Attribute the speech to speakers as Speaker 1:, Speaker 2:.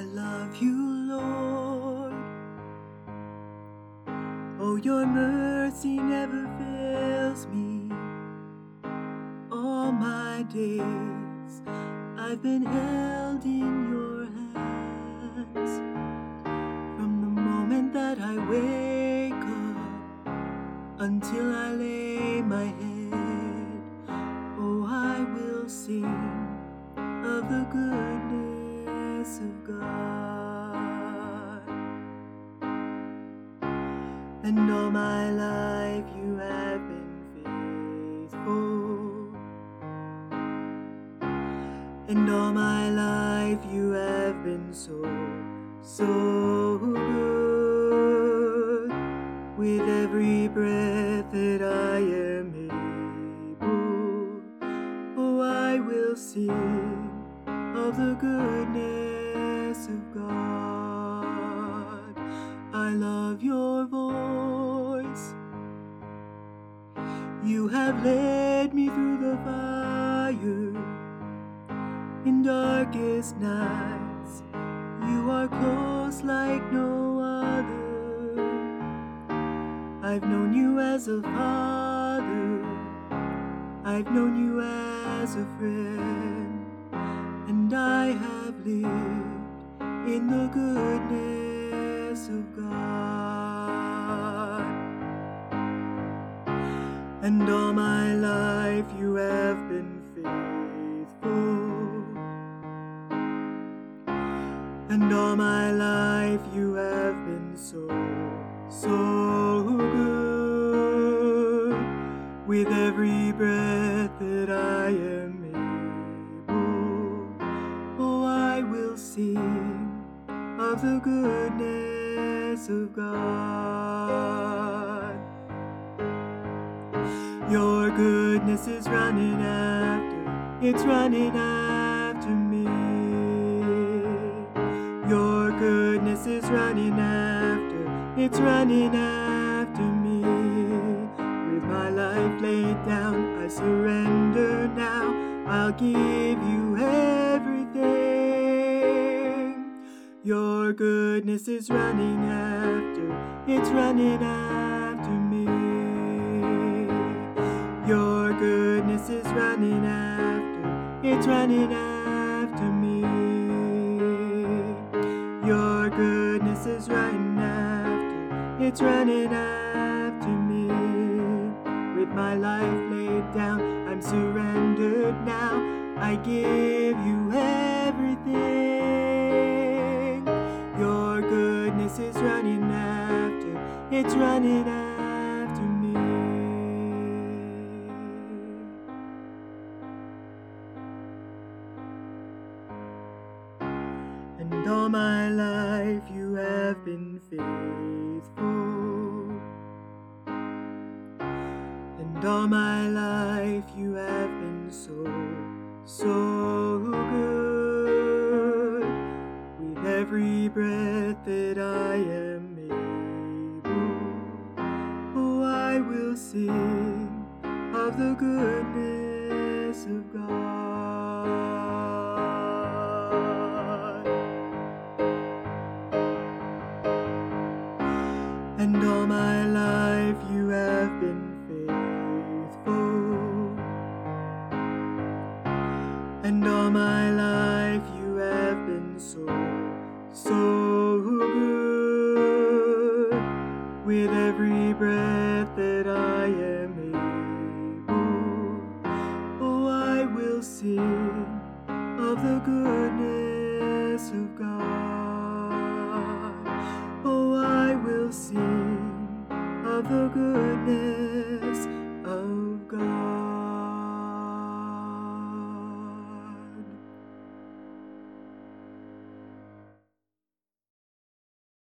Speaker 1: love you, Lord. Oh, your mercy never fails me. All my days I've been held in your hands. From the moment that I wake up until I lay my head, oh, I will sing of the goodness of God. And all my life you have been faithful. And all my life you have been so good. With every breath that I am able, oh, I will sing of the goodness of God. I love your voice. You have led me through the fire. In darkest nights, you are close like no other. I've known you as a father. I've known you as a friend. And I have lived in the goodness of God. And all my life you have been faithful. And all my life you have been so good. With every breath that I am able, oh, I will sing of the goodness of God. Your goodness is running after, it's running after me. Your goodness is running after, it's running after me. With my life laid down, I surrender now. I'll give you everything. Your goodness is running after, it's running after me. Your goodness is running after, it's running after me. Your goodness is running after, it's running after me. With my life laid down, I'm surrendered now. I give you everything. Your goodness is running after, it's running after me. And all my life you have been faithful. And all my life you have been so good. With every breath that I am able, oh, I will sing of the goodness of God. And all my life you have been faithful. And all my life you have been so good. With every breath that I am able, oh, I will sing of the goodness of God. Oh, I will sing of the goodness of God.